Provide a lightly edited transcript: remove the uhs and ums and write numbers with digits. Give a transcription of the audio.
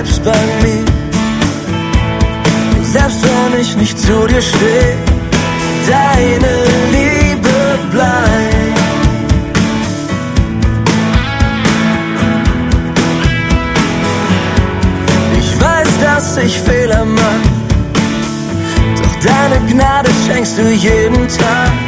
bleibst bei mir. Selbst wenn ich nicht zu dir stehe, deine Liebe bleibt. Ich weiß, dass ich Fehler mache, doch deine Gnade schenkst du jeden Tag.